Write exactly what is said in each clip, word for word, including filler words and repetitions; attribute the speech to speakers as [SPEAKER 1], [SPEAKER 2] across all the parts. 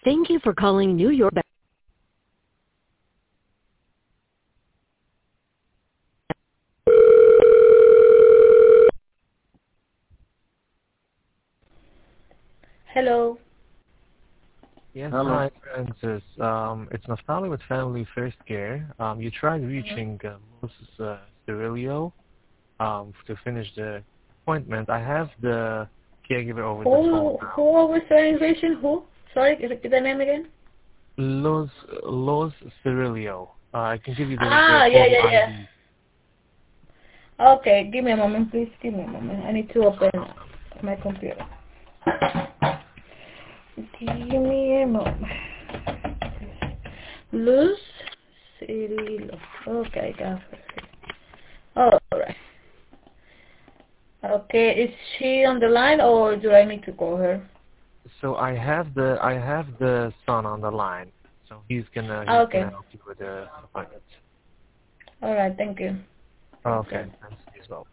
[SPEAKER 1] Thank you for calling New York.
[SPEAKER 2] Hello.
[SPEAKER 3] Yes,
[SPEAKER 4] Hello.
[SPEAKER 3] hi, Francis. Um, it's Naftali with Family First Care. Um, you tried reaching uh, Moses uh, Cirillo um, to finish the appointment. I have the caregiver over the phone
[SPEAKER 2] Who
[SPEAKER 3] now.
[SPEAKER 2] who was the invasion? Who? Sorry, repeat the name again.
[SPEAKER 3] Los Los Cirillo. Uh, I can give you the, the
[SPEAKER 2] Ah, yeah,
[SPEAKER 3] photo
[SPEAKER 2] yeah,
[SPEAKER 3] I D.
[SPEAKER 2] yeah. Okay, give me a moment, please. Give me a moment. I need to open my computer. Give me a moment. Luz Cirillo. Okay, got her. All right. Okay, is she on the line or do I need to call her?
[SPEAKER 3] So I have the I have the son on the line. So he's gonna
[SPEAKER 2] Ah,
[SPEAKER 3] he's
[SPEAKER 2] okay.
[SPEAKER 3] gonna help you with the appointment.
[SPEAKER 2] All right, thank you.
[SPEAKER 3] Okay, thanks as well.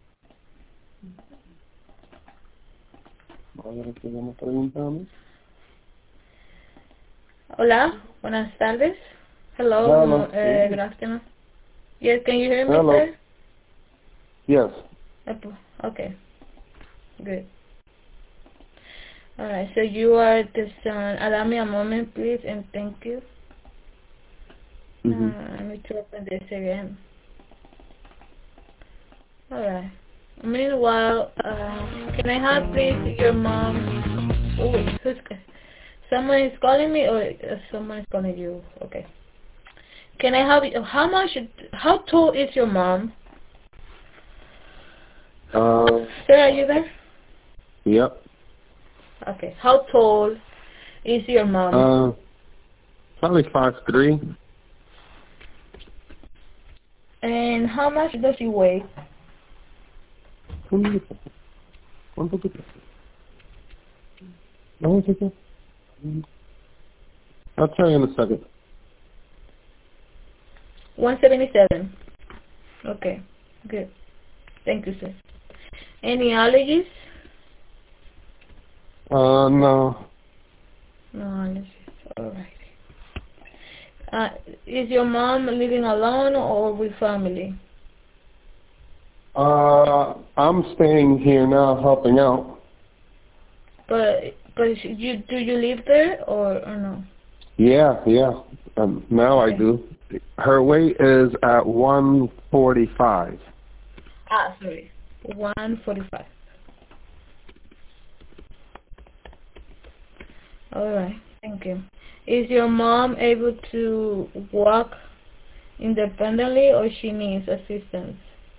[SPEAKER 2] Hola, buenas tardes. Hello,
[SPEAKER 4] Hello.
[SPEAKER 2] uh, good afternoon. Yes, can you hear me,
[SPEAKER 4] Hello.
[SPEAKER 2] sir?
[SPEAKER 4] Yes.
[SPEAKER 2] Okay, good. All right, so you are the son. Allow me a moment, please, and thank you.
[SPEAKER 4] Mm-hmm.
[SPEAKER 2] Uh, let me to open this again. All right. Meanwhile, uh, can I have please your mom? Oh, who's someone is calling me or uh, someone is calling you? Okay. Can I have you? How much? How tall is your mom?
[SPEAKER 4] Uh,
[SPEAKER 2] Sir, are you there?
[SPEAKER 4] yep.
[SPEAKER 2] Okay. How tall is your mom?
[SPEAKER 4] Uh, probably five three.
[SPEAKER 2] And how much does she weigh?
[SPEAKER 4] One second. One second. I'll tell you in a second.
[SPEAKER 2] one seventy-seven. Okay. Good. Thank you, sir. Any allergies?
[SPEAKER 4] Uh, no.
[SPEAKER 2] No allergies. All right. Uh, is your mom living alone or with family?
[SPEAKER 4] Uh, I'm staying here now, helping out.
[SPEAKER 2] But but you do you live there or, or no?
[SPEAKER 4] Yeah, yeah. Um, now
[SPEAKER 2] Okay.
[SPEAKER 4] I do. Her weight is at one forty-five.
[SPEAKER 2] Ah, sorry. one forty-five. All right. Thank you. Is your mom able to walk independently or she needs assistance?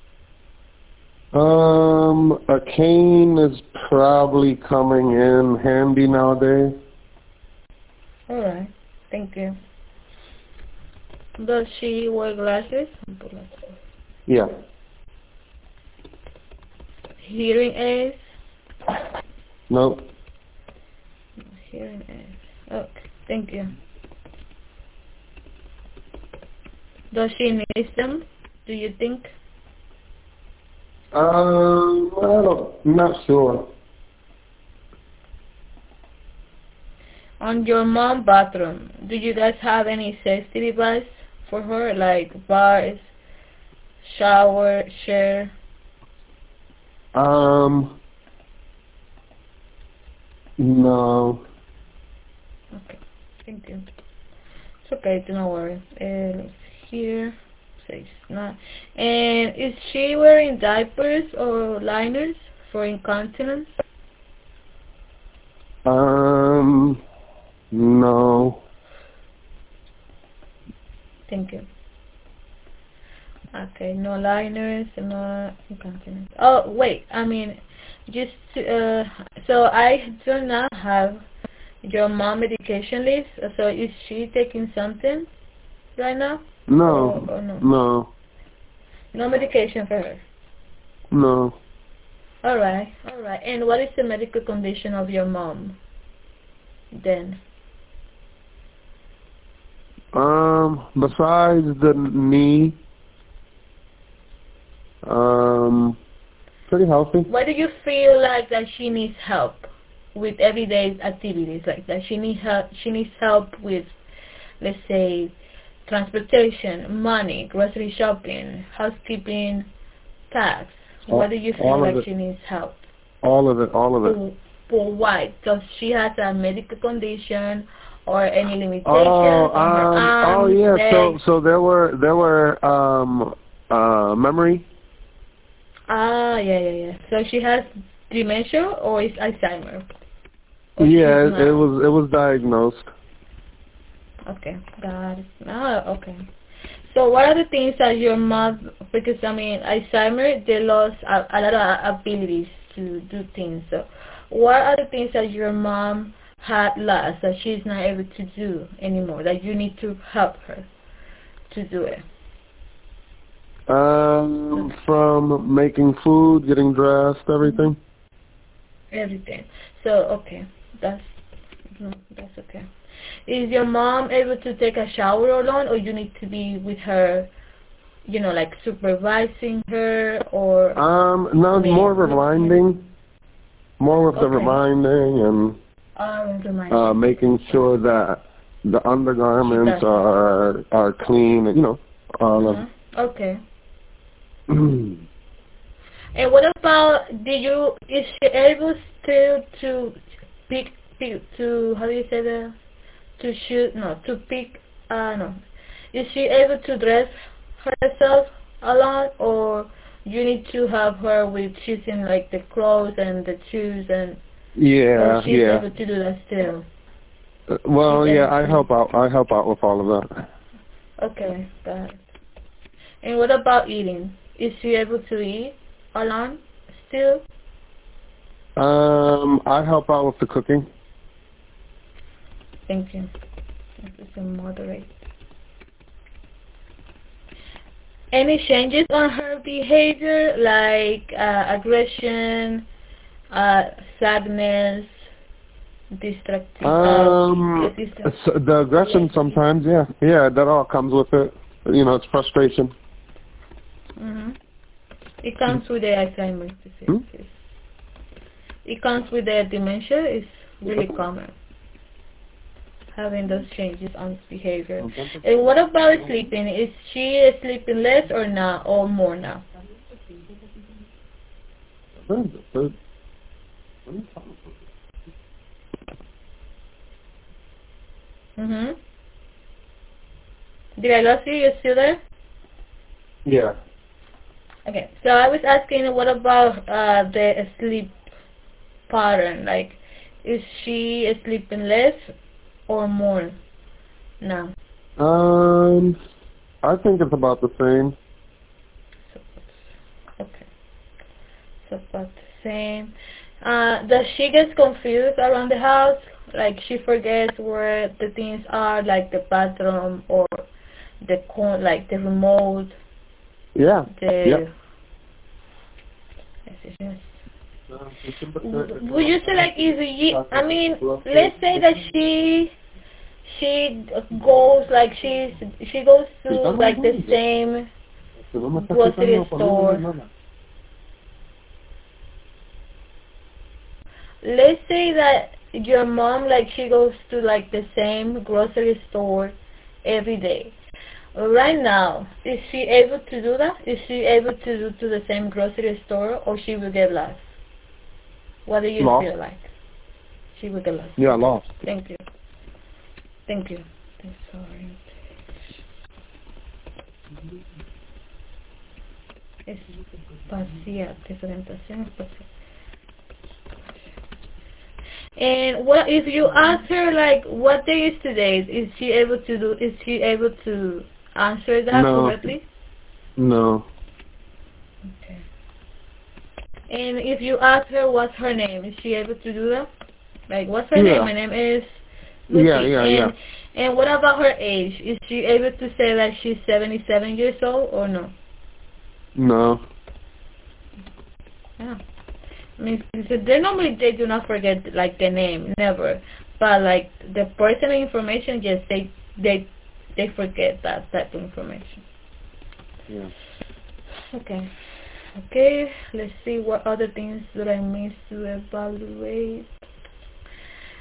[SPEAKER 4] Um, a cane is probably coming in handy nowadays.
[SPEAKER 2] All right. Thank you. Does she wear glasses?
[SPEAKER 4] Yeah.
[SPEAKER 2] Hearing aids?
[SPEAKER 4] Nope.
[SPEAKER 2] Hearing aids. Okay. Thank you. Does she need them? Do you think?
[SPEAKER 4] Um, I don't, I'm not sure.
[SPEAKER 2] On your mom bathroom, do you guys have any safety device for her, like bars, shower, chair?
[SPEAKER 4] Um, no.
[SPEAKER 2] Okay, thank you. It's okay, don't worry. Uh, let's see here. Says not. And is she wearing diapers or liners for incontinence?
[SPEAKER 4] Um, no.
[SPEAKER 2] Thank you. Okay, no liners, no incontinence. Oh, wait, I mean, just, uh, so I do not have your mom medication list, so is she taking something right now?
[SPEAKER 4] No.
[SPEAKER 2] Or, or no?
[SPEAKER 4] No.
[SPEAKER 2] No medication for her.
[SPEAKER 4] No.
[SPEAKER 2] Alright, alright. And what is the medical condition of your mom then?
[SPEAKER 4] Um, besides the knee, um, pretty healthy.
[SPEAKER 2] Why do you feel like that she needs help? with everyday activities, like that she needs help. She needs help with, let's say, transportation, money, grocery shopping, housekeeping, tax.
[SPEAKER 4] All,
[SPEAKER 2] What do you
[SPEAKER 4] all
[SPEAKER 2] feel
[SPEAKER 4] of
[SPEAKER 2] like
[SPEAKER 4] it.
[SPEAKER 2] she needs help?
[SPEAKER 4] All of it. All of it.
[SPEAKER 2] For, for why? Because she has a medical condition or any limitations
[SPEAKER 4] Oh,
[SPEAKER 2] on her
[SPEAKER 4] um,
[SPEAKER 2] arms,
[SPEAKER 4] oh yeah. So,
[SPEAKER 2] legs?
[SPEAKER 4] so there were there were um, uh, memory.
[SPEAKER 2] Ah, yeah, yeah, yeah. So she has dementia or is Alzheimer? Or
[SPEAKER 4] Yeah,
[SPEAKER 2] she's
[SPEAKER 4] it, it
[SPEAKER 2] not?
[SPEAKER 4] was it was diagnosed.
[SPEAKER 2] Okay, got it. Ah, okay. So what are the things that your mom, because I mean, Alzheimer, they lost a, a lot of abilities to do things. So what are the things that your mom had lost that she's not able to do anymore, that you need to help her to do it?
[SPEAKER 4] Um, from making food, getting dressed, everything.
[SPEAKER 2] Everything. So, okay, that's, no, that's okay. Is your mom able to take a shower alone, or you need to be with her, you know, like supervising her, or?
[SPEAKER 4] Um, no,
[SPEAKER 2] I mean,
[SPEAKER 4] more reminding, more of the
[SPEAKER 2] Okay.
[SPEAKER 4] reminding and
[SPEAKER 2] Um, remind
[SPEAKER 4] uh,
[SPEAKER 2] me.
[SPEAKER 4] making sure that the undergarments
[SPEAKER 2] She does.
[SPEAKER 4] are are clean. You know, all
[SPEAKER 2] Mhm. Okay.
[SPEAKER 4] of.
[SPEAKER 2] And what about, did you, is she able still to pick, pick, to, how do you say that? To shoot, no, to pick, uh, no. Is she able to dress herself a lot, or you need to have her with choosing like the clothes and the shoes, and or
[SPEAKER 4] Yeah,
[SPEAKER 2] she's
[SPEAKER 4] yeah.
[SPEAKER 2] able to do that still?
[SPEAKER 4] Uh, Well,
[SPEAKER 2] She's
[SPEAKER 4] yeah,
[SPEAKER 2] able
[SPEAKER 4] I
[SPEAKER 2] to.
[SPEAKER 4] help out. I help out with all of that.
[SPEAKER 2] Okay, got it. And what about eating? Is she able to eat alone still?
[SPEAKER 4] Um, I help out with the cooking.
[SPEAKER 2] Thank you. This is a moderate. Any changes on her behavior, like uh, aggression, uh, sadness, distracting,
[SPEAKER 4] Um,
[SPEAKER 2] uh, distra-
[SPEAKER 4] so the aggression sometimes, yeah, yeah, that all comes with it. You know, it's frustration.
[SPEAKER 2] mm-hmm. It comes with the Alzheimer's disease.
[SPEAKER 4] Hmm?
[SPEAKER 2] Yes. It comes with the dementia. It's really common, having those changes on behavior. And what about sleeping? Is she sleeping less or not, or more now? Mhm. Did I lose you? You still there?
[SPEAKER 4] Yeah.
[SPEAKER 2] Okay. So I was asking, what about uh, the sleep pattern? Like, is she sleeping less or more now?
[SPEAKER 4] Um, I think it's about the same.
[SPEAKER 2] So, okay. So about the same. Uh, does she get confused around the house? Like she forgets where the things are, like the bathroom or the con, like the remote,
[SPEAKER 4] Yeah.
[SPEAKER 2] the.
[SPEAKER 4] Yep.
[SPEAKER 2] Yes, yes. W- Would you say like if you, I mean, let's say that she she goes like she's she goes to like the same grocery store. Let's say that your mom, like, she goes to like the same grocery store every day. Right now, is she able to do that? Is she able to do to the same grocery store, or she will get lost? What do you
[SPEAKER 4] Lost.
[SPEAKER 2] feel like? She will get lost.
[SPEAKER 4] Yeah, lost.
[SPEAKER 2] Thank you. Thank you. Sorry. Espacial, desorientación espacial. And what if you ask her like what day is today? Is she able to do? Is she able to answer that
[SPEAKER 4] No.
[SPEAKER 2] correctly?
[SPEAKER 4] No.
[SPEAKER 2] Okay. And if you ask her what's her name, is she able to do that? Like, what's her
[SPEAKER 4] Yeah.
[SPEAKER 2] name? My name is Lucy.
[SPEAKER 4] Yeah, yeah,
[SPEAKER 2] and,
[SPEAKER 4] yeah.
[SPEAKER 2] And what about her age? Is she able to say that she's seventy-seven years old or no?
[SPEAKER 4] No.
[SPEAKER 2] Yeah. I mean, because they normally they do not forget like the name, never. But like the personal information, yes, they they they forget that type of information.
[SPEAKER 4] Yeah.
[SPEAKER 2] Okay. Okay. Let's see what other things did I miss to evaluate.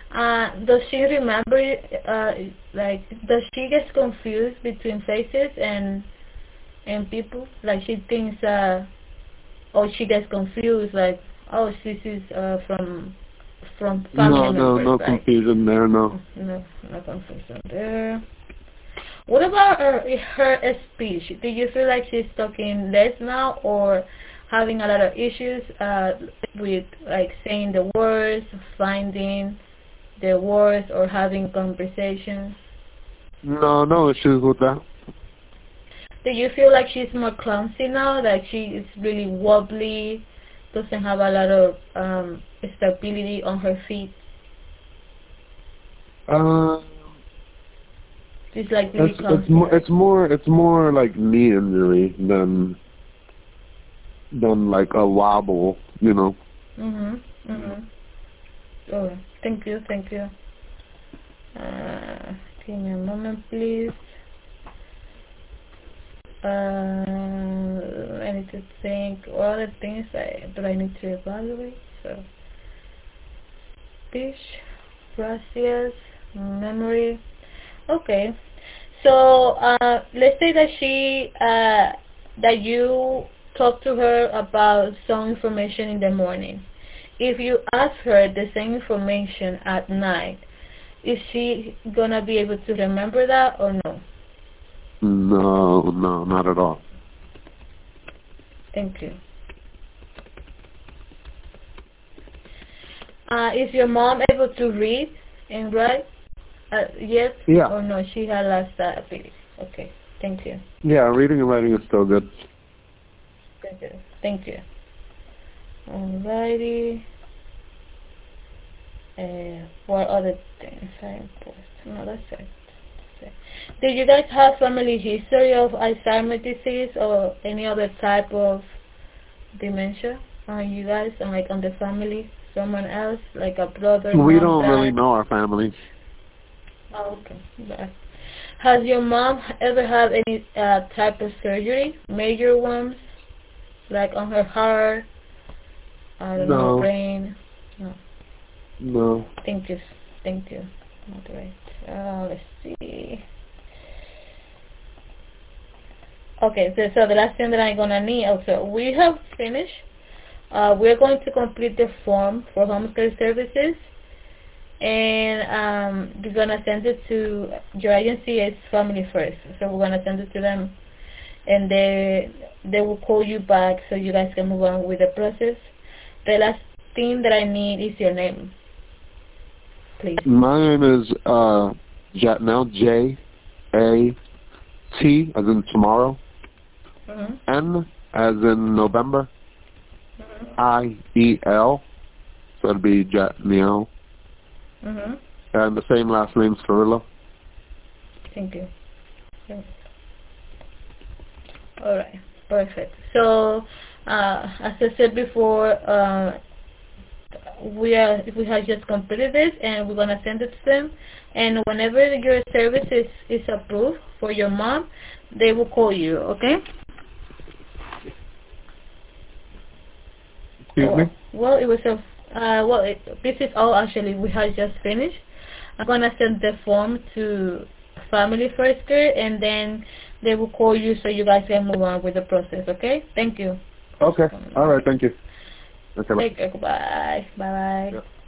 [SPEAKER 2] Uh, does she remember, uh, like, does she get confused between faces and and people? Like, she thinks, uh, or she gets confused, like, oh, this is uh, from from family
[SPEAKER 4] No, no,
[SPEAKER 2] members.
[SPEAKER 4] no
[SPEAKER 2] Like,
[SPEAKER 4] confusion there, no.
[SPEAKER 2] no, no confusion there. What about her, her speech? Do you feel like she's talking less now, or having a lot of issues uh, with, like, saying the words, finding the words, or having conversations?
[SPEAKER 4] No, no issues with that.
[SPEAKER 2] Do you feel like she's more clumsy now? Like she is really wobbly, doesn't have a lot of um, stability on her feet?
[SPEAKER 4] Uh,
[SPEAKER 2] She's like really
[SPEAKER 4] it's
[SPEAKER 2] clumsy.
[SPEAKER 4] it's more it's more it's more like knee injury than than like a wobble, you know.
[SPEAKER 2] Mhm. Mhm. Oh, thank you, thank you. Uh, give me a moment, please. Uh, I need to think what other things I that I need to evaluate. So, speech, gracias, memory. Okay. So uh, let's say that she uh, that you talk to her about some information in the morning. If you ask her the same information at night, is she gonna be able to remember that or no?
[SPEAKER 4] No, no, not at all.
[SPEAKER 2] Thank you. Uh, is your mom able to read and write uh, yet?
[SPEAKER 4] Yeah.
[SPEAKER 2] Or no, she had lost that ability. Okay, thank you.
[SPEAKER 4] Yeah, reading and writing is still good.
[SPEAKER 2] Thank you. Thank you. Alrighty. Uh, what other things are important? No, that's it. That's it. Do you guys have family history of Alzheimer's disease or any other type of dementia? Are you guys and like on the family? Someone else, like a brother?
[SPEAKER 4] We
[SPEAKER 2] mom,
[SPEAKER 4] don't
[SPEAKER 2] dad?
[SPEAKER 4] really know our family.
[SPEAKER 2] Oh, okay. Bye. Has your mom ever had any uh, type of surgery, major ones, like on her heart, I don't know,
[SPEAKER 4] No.
[SPEAKER 2] brain? No.
[SPEAKER 4] No.
[SPEAKER 2] Thank you. Thank you. Moderate. Uh, let's see. Okay, so, so the last thing that I'm gonna need also, we have finished. Uh, we're going to complete the form for home care services, and um, we're gonna send it to your agency. It's Family First, so we're gonna send it to them, and they they will call you back so you guys can move on with the process. The last thing that I need is your name, please.
[SPEAKER 4] My name is uh Jatnel, J A T as in tomorrow,
[SPEAKER 2] Mm-hmm.
[SPEAKER 4] N as in November,
[SPEAKER 2] Mm-hmm.
[SPEAKER 4] I E L, so it'd be Jatnel,
[SPEAKER 2] Mm-hmm.
[SPEAKER 4] and the same last name, Cirillo.
[SPEAKER 2] Thank you. Thank you. All right, perfect. So, uh, as I said before, uh, we are we have just completed this, and we're gonna send it to them. And whenever your service is, is approved for your mom, they will call you. Okay?
[SPEAKER 4] Excuse me?
[SPEAKER 2] Well, it was a uh, well. It, this is all actually we have just finished. I'm gonna send the form to Family First Care, and then they will call you so you guys can move on with the process. Okay? Thank you.
[SPEAKER 4] Okay. All right. Thank you. Okay. Bye.
[SPEAKER 2] Take care. Bye. Bye. Bye.
[SPEAKER 4] Yeah.